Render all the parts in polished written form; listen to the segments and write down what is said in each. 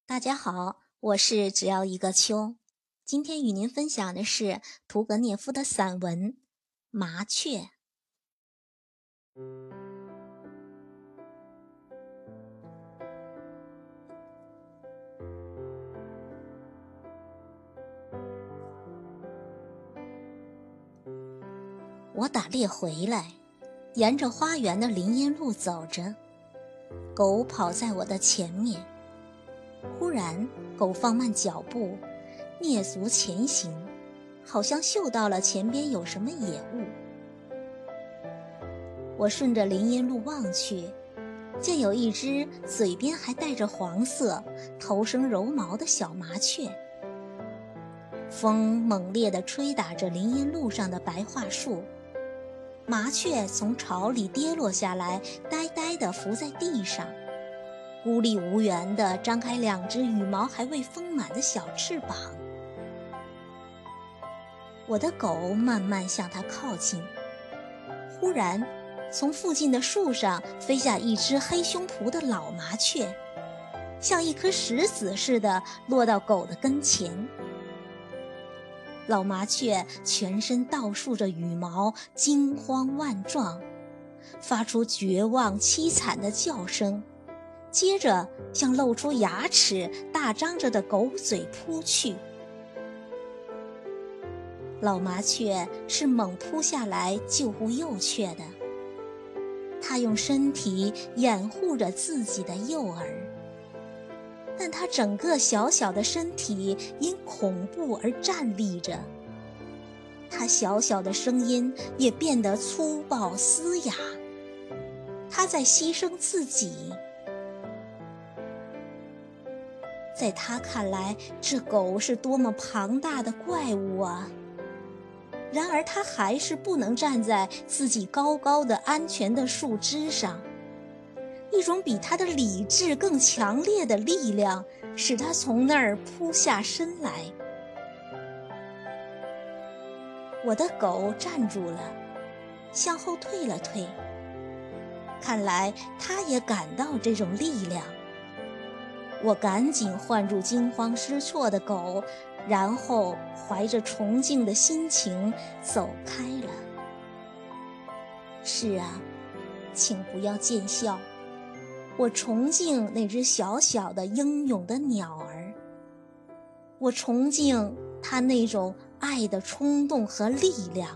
大家好，我是只要一个秋。今天与您分享的是屠格涅夫的散文《麻雀》。我打猎回来，沿着花园的林荫路走着，狗跑在我的前面。忽然，狗放慢脚步，蹑足前行，好像嗅到了前边有什么野物。我顺着林荫路望去，见有一只嘴边还带着黄色、头生柔毛的小麻雀。风猛烈地吹打着林荫路上的白桦树，麻雀从巢里跌落下来，呆呆地伏在地上，孤立无援地张开两只羽毛还未丰满的小翅膀。我的狗慢慢向它靠近，忽然从附近的树上飞下一只黑胸脯的老麻雀，像一颗石子似的落到狗的跟前。老麻雀全身倒竖着羽毛，惊慌万状，发出绝望凄惨的叫声，接着向露出牙齿大张着的狗嘴扑去。老麻雀是猛扑下来救护幼雀的，它用身体掩护着自己的幼儿，但它整个小小的身体因恐怖而站立着，它小小的声音也变得粗暴嘶哑，它在牺牲自己。在他看来，这狗是多么庞大的怪物啊！然而他还是不能站在自己高高的安全的树枝上，一种比他的理智更强烈的力量使他从那儿扑下身来。我的狗站住了，向后退了退，看来他也感到这种力量。我赶紧唤住惊慌失措的狗，然后怀着崇敬的心情走开了。是啊，请不要见笑，我崇敬那只小小的英勇的鸟儿，我崇敬它那种爱的冲动和力量。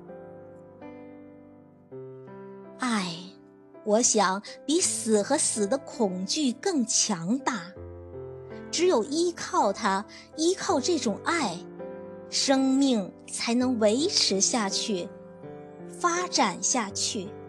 爱，我想比死和死的恐惧更强大。只有依靠它，依靠这种爱，生命才能维持下去，发展下去。